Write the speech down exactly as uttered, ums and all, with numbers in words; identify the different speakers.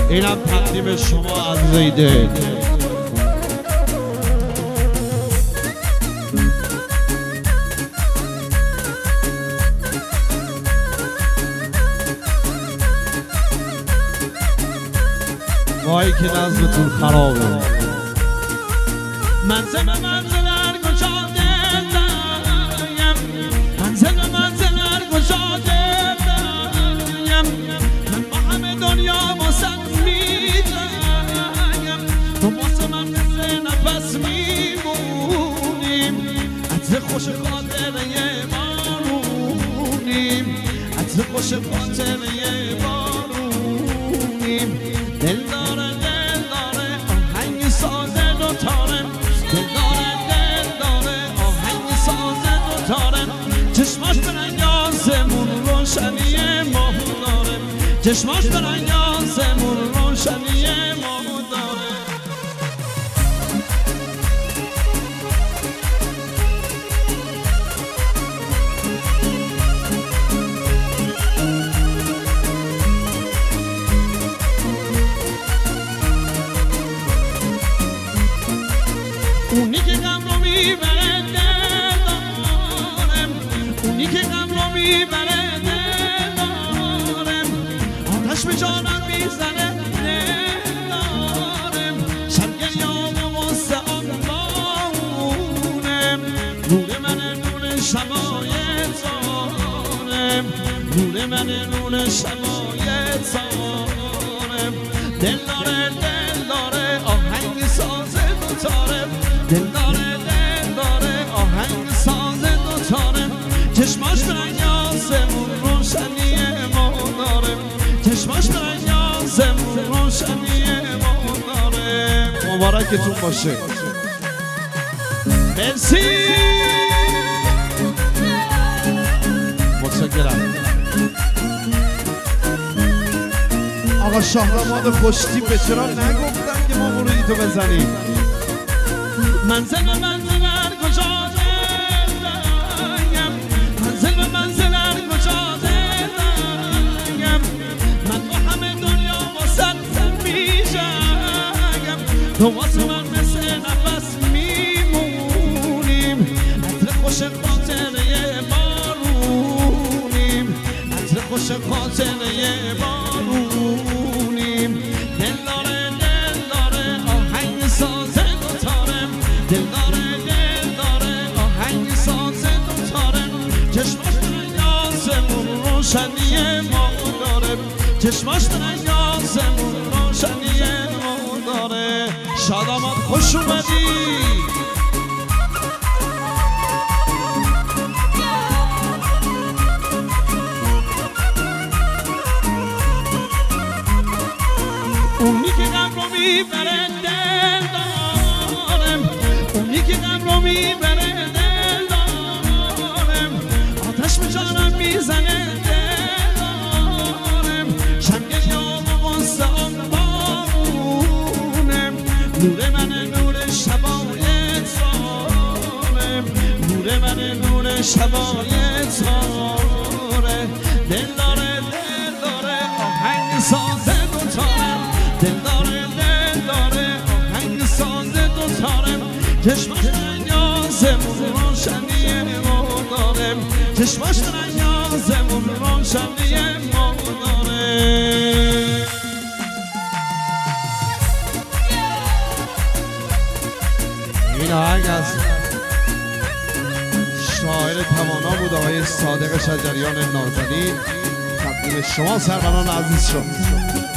Speaker 1: اینم تقدیم شما عزیزای دل. وای که نظمتون خرابه. منزل به منزل هر کجا دلم، منزل به منزل هر کجا دلم، من با همه دنیا واسه میجنگم، تو واسه من مثل نفس میمونیم، عطر خوش خاطره بارونیم، عطر خوش خاطره بارونیم. دل داره دل داره آهنگ سازه دوتاره، دل داره دل داره آهنگ سازه دوتاره، چشماش به رنگ آسمون روشنی ماه داره، چشماش به رنگ آسمون روشنی ماه داره. اونی که غم رو میبره دل دارم، اونی که غم رو میبره دل دارم، آتش به جانم میزنه دل دارم، شب گریام واسه آن بارونم، نور من نور شمایتانم، نور من نور شمایتانم. دل داره دل داره آهنگ سازه دوتاره، دل داره دل داره آهنگ سازه دوتاره، چشماش به رنگ آسمون روشنی ما داره، چشماش به رنگ آسمون روشنی ما داره. مبارکتون باشه. مرسی. متشکرم. آقا شاهراماد خوشتیپه، چرا نگفتن که ما ورودی تو بزنیم؟ منزل به منزل هر کجا دلم، منزل به منزل هر کجا دلم، من با همه دنیا واسه میجنگم، تو واسه من مثل نفس میمونیم، عطر خوش خاطره بارونیم، عطر خوش خاطره بارونیم. دل داره دل داره آهنگ سازه دوتاره، دل داره دل داره آهنگ سازه دوتاره، چشماش به رنگ آسمون روشنی ما داره، چشماش به رنگ آسمون روشنی ما داره. شاداماد خوش اومدی. اونی که غم رو میبره دل دارم، اونی که غم رو میبره دل دارم، آتش به جانم میزنه دل دارم، شب گریام واسه آن بارونم، نور من نور شبایتانم، نور من نور شبایتانه. دل داره دل داره آهنگ سازه دوتاره، دل داره دل داره آهنگ سازه دوتاره، چشماش رنگ آسمون روشنی ما داره، چشماش رنگ آسمون روشنی ما داره. این آهنگ از شاعر توانا بود آقای صادق شجریان نازنین، تقدیم شما سروران عزیز شد.